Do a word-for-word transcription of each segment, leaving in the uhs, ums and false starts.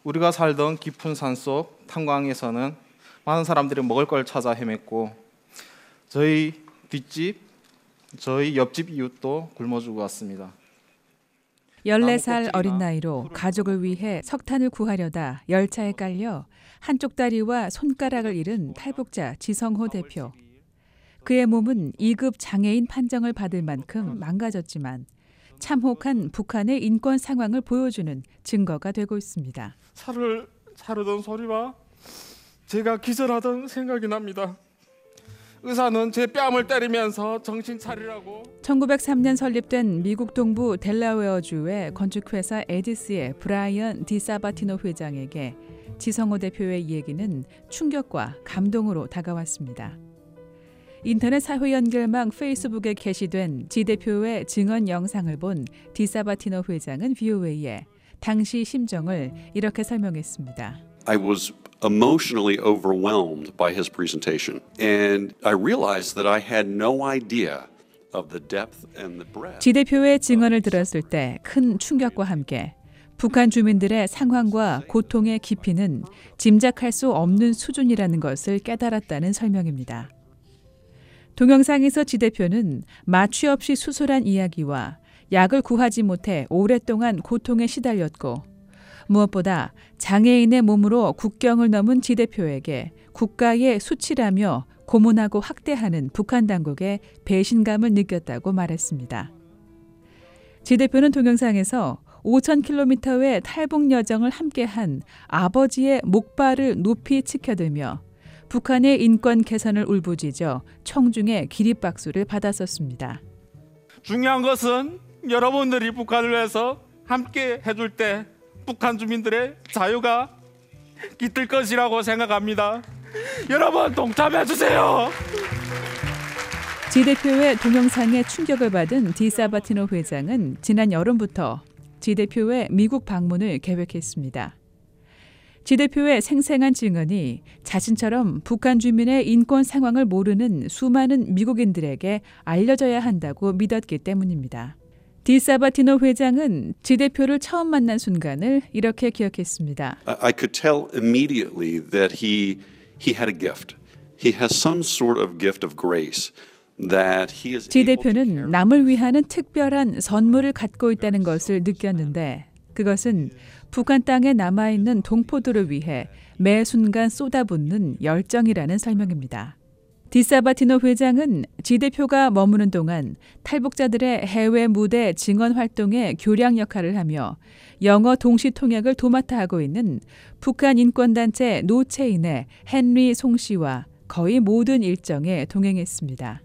우리가 살던 깊은 산속 탄광에서는 많은 사람들이 먹을 걸 찾아 헤맸고 저희 뒷집, 저희 옆집 이웃도 굶어 죽었습니다. 열네 살 어린 나이로 가족을 위해 석탄을 구하려다 열차에 깔려 한쪽 다리와 손가락을 잃은 탈북자 지성호 대표. 그의 몸은 이 급 장애인 판정을 받을 만큼 망가졌지만 참혹한 북한의 인권 상황을 보여주는 증거가 되고 있습니다. 차를 자르던 소리와 제가 기절하던 생각이 납니다. 의사는 제 뺨을 때리면서 정신 차리라고. 천구백삼 년 설립된 미국 동부 델라웨어주의 건축회사 에디스의 브라이언 디사바티노 회장에게 지성호 대표의 얘기는 충격과 감동으로 다가왔습니다. 인터넷 사회 연결망 페이스북에 게시된 지 대표의 증언 영상을 본 디사바티노 회장은 브이오에이에 당시 심정을 이렇게 설명했습니다. I was emotionally overwhelmed by his presentation, and I realized that I had no idea of the depth and the breadth. 지 대표의 증언을 들었을 때 큰 충격과 함께 북한 주민들의 상황과 고통의 깊이는 짐작할 수 없는 수준이라는 것을 깨달았다는 설명입니다. 동영상에서 지 대표는 마취 없이 수술한 이야기와 약을 구하지 못해 오랫동안 고통에 시달렸고 무엇보다 장애인의 몸으로 국경을 넘은 지 대표에게 국가의 수치라며 고문하고 학대하는 북한 당국의 배신감을 느꼈다고 말했습니다. 지 대표는 동영상에서 오천 킬로미터의 탈북 여정을 함께한 아버지의 목발을 높이 치켜들며 북한의 인권 개선을 울부짖어 청중의 기립박수를 받았었습니다. 중요한 것은 여러분들이 북한을 위해서 함께 해줄 때 북한 주민들의 자유가 깃들 것이라고 생각합니다. 여러분 동참해 주세요. 지 대표의 동영상에 충격을 받은 디사바티노 회장은 지난 여름부터 지 대표의 미국 방문을 계획했습니다. 지 대표의 생생한 증언이 자신처럼 북한 주민의 인권 상황을 모르는 수많은 미국인들에게 알려져야 한다고 믿었기 때문입니다. 디사바티노 회장은 지 대표를 처음 만난 순간을 이렇게 기억했습니다. I could tell immediately that he he had a gift. He has some sort of gift of grace that he is. 지 대표는 남을 위하는 특별한 선물을 갖고 있다는 것을 느꼈는데 그것은 북한 땅에 남아있는 동포들을 위해 매 순간 쏟아붓는 열정이라는 설명입니다. 디사바티노 회장은 지 대표가 머무는 동안 탈북자들의 해외 무대 증언 활동에 교량 역할을 하며 영어 동시 통역을 도맡아 하고 있는 북한 인권단체 노체인의 헨리 송 씨와 거의 모든 일정에 동행했습니다.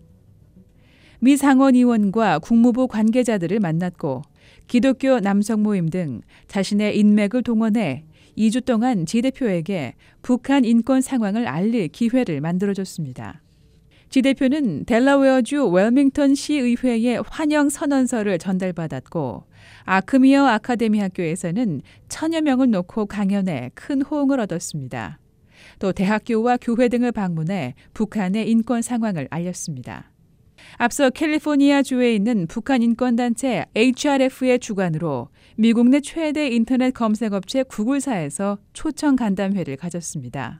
미 상원 의원과 국무부 관계자들을 만났고 기독교 남성 모임 등 자신의 인맥을 동원해 이 주 동안 지 대표에게 북한 인권 상황을 알릴 기회를 만들어줬습니다. 지 대표는 델라웨어주 웰밍턴 시의회의 환영 선언서를 전달받았고 아크미어 아카데미 학교에서는 천여 명을 놓고 강연해 큰 호응을 얻었습니다. 또 대학교와 교회 등을 방문해 북한의 인권 상황을 알렸습니다. 앞서 캘리포니아주에 있는 북한 인권단체 에이치알에프의 주관으로 미국 내 최대 인터넷 검색업체 구글사에서 초청 간담회를 가졌습니다.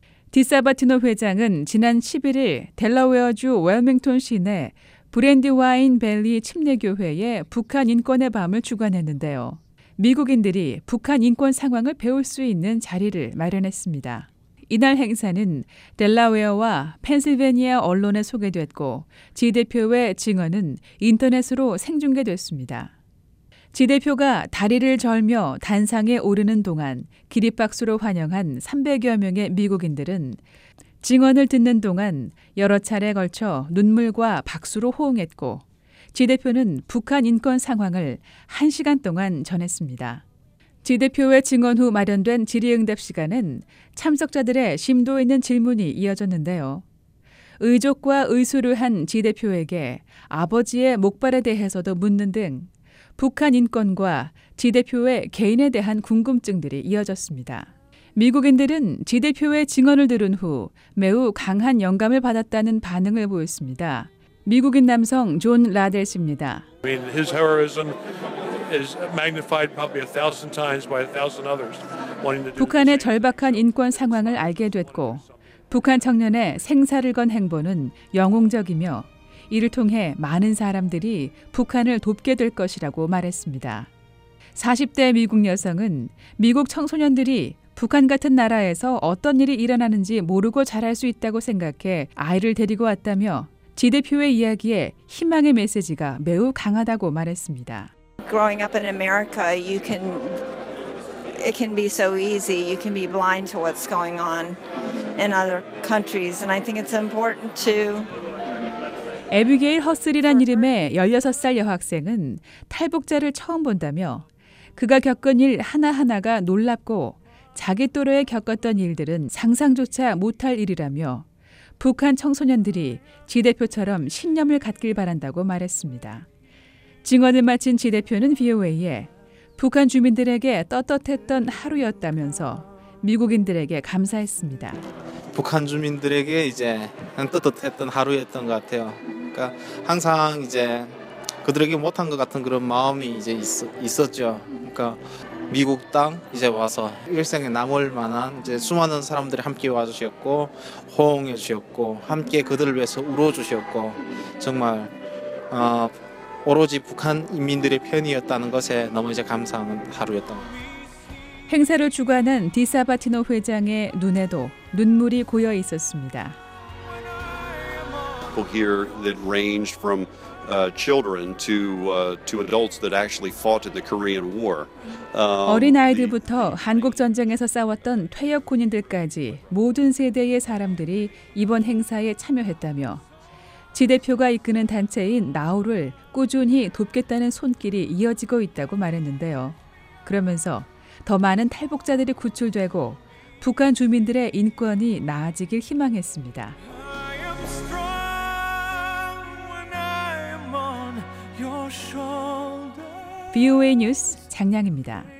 디사바티노 회장은 지난 십일 일 델라웨어주 웰밍턴 시내 브랜디와인 밸리 침례교회에 북한 인권의 밤을 주관했는데요. 미국인들이 북한 인권 상황을 배울 수 있는 자리를 마련했습니다. 이날 행사는 델라웨어와 펜실베니아 언론에 소개됐고 지 대표의 증언은 인터넷으로 생중계됐습니다. 지 대표가 다리를 절며 단상에 오르는 동안 기립박수로 환영한 삼백여 명의 미국인들은 증언을 듣는 동안 여러 차례 걸쳐 눈물과 박수로 호응했고 지 대표는 북한 인권 상황을 한 시간 동안 전했습니다. 지 대표의 증언 후 마련된 질의응답 시간은 참석자들의 심도 있는 질문이 이어졌는데요. 의족과 의술을 한 지 대표에게 아버지의 목발에 대해서도 묻는 등 북한 인권과 지 대표의 개인에 대한 궁금증들이 이어졌습니다. 미국인들은 지 대표의 증언을 들은 후 매우 강한 영감을 받았다는 반응을 보였습니다. 미국인 남성 존 라델스입니다. I mean, his heroism is magnified probably a thousand times by a thousand others. 북한의 절박한 인권 상황을 알게 됐고 북한 청년의 생사를 건 행보는 영웅적이며 이를 통해 많은 사람들이 북한을 돕게 될 것이라고 말했습니다. 사십 대 미국 여성은 미국 청소년들이 북한 같은 나라에서 어떤 일이 일어나는지 모르고 자랄 수 있다고 생각해 아이를 데리고 왔다며 지 대표의 이야기에 희망의 메시지가 매우 강하다고 말했습니다. Growing up in America, you can it can be so easy. You can be blind to what's going on in other countries, and I think it's important to 에비게일 허슬이란 이름의 열여섯 살 여학생은 탈북자를 처음 본다며 그가 겪은 일 하나하나가 놀랍고 자기 또래에 겪었던 일들은 상상조차 못할 일이라며 북한 청소년들이 지 대표처럼 신념을 갖길 바란다고 말했습니다. 증언을 마친 지 대표는 브이오에이에 북한 주민들에게 떳떳했던 하루였다면서 미국인들에게 감사했습니다. 북한 주민들에게 이제 떳떳했던 하루였던 것 같아요. 그러니까 항상 이제 그들에게 못한 것 같은 그런 마음이 이제 있, 있었죠. 그러니까 미국 땅 이제 와서 일생에 남을 만한 이제 수많은 사람들이 함께 와주셨고 호응해 주셨고 함께 그들을 위해서 울어 주셨고 정말 어, 오로지 북한 인민들의 편이었다는 것에 너무 이제 감사한 하루였던 것 같아요. 행사를 주관한 디사바티노 회장의 눈에도 눈물이 고여 있었습니다. People here that ranged from uh, children to uh, to adults that actually fought in the Korean War. Um, 어린 아이들부터 한국 전쟁에서 싸웠던 퇴역 군인들까지 모든 세대의 사람들이 이번 행사에 참여했다며 지 대표가 이끄는 단체인 나우를 꾸준히 돕겠다는 손길이 이어지고 있다고 말했는데요. 그러면서 더 많은 탈북자들이 구출되고 북한 주민들의 인권이 나아지길 희망했습니다. 브이오에이 뉴스 장량입니다.